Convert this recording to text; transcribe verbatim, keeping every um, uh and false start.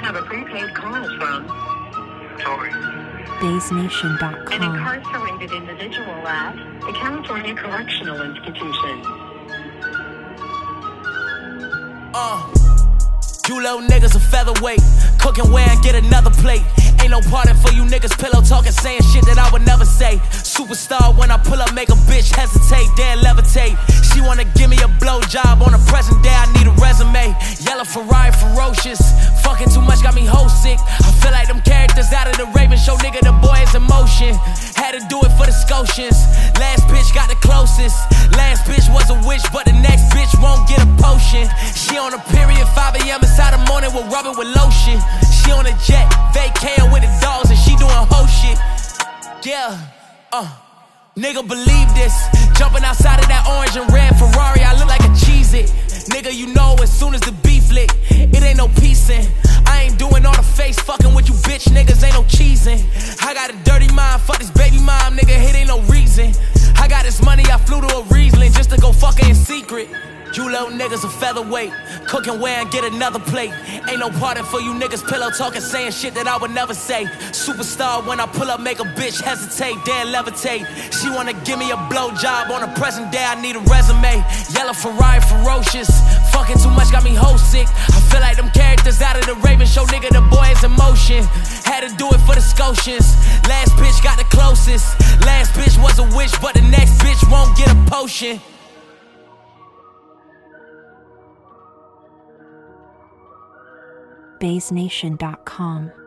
have a prepaid call from Tori. Bays Nation dot an com. incarcerated individual at the California Correctional Institution. Uh, you little niggas a featherweight. Cooking where and get another plate. Ain't no pardon for you niggas pillow talking, saying shit that I would never say. Superstar when I pull up, make a bitch hesitate, then levitate. She wanna give me a blowjob on the present day, I need a resume. Yellow Ferrari ferocious, fucking too much got me homesick. I feel like them characters out of the Raven show, nigga, the boy is in motion. Had to do it for the Scotians. Last bitch got the closest. Last bitch was a witch, but the next bitch won't get a potion. She on a period, five a.m. inside the morning, we'll rub it with lotion. She on a jet, vacating with the dogs, and she doing whole shit. Yeah, uh, nigga believe this. Jumping outside of that orange and red Ferrari, I look like a Cheez-It. Nigga, you know as soon as the beef lit, it ain't no peacin'. I ain't doing all the face fucking with you bitch niggas, ain't no cheesing. I got a dirty mind, fuck this baby mom, nigga, it ain't no reason. I got this money, I flew to a Riesling just to go fuck her in secret. You little niggas a featherweight. Cooking where and get another plate. Ain't no pardon for you niggas pillow talking, saying shit that I would never say. Superstar when I pull up, make a bitch hesitate, then levitate. She wanna give me a blowjob on the present day, I need a resume. Yellow Ferrari ferocious, fucking too much got me homesick. I feel like them characters out of the Raven show, nigga, the boy is in motion. Had to do it for the Scotians. Last bitch got the closest. Last bitch was a witch, but the next bitch won't get a potion. Bays Nation dot com.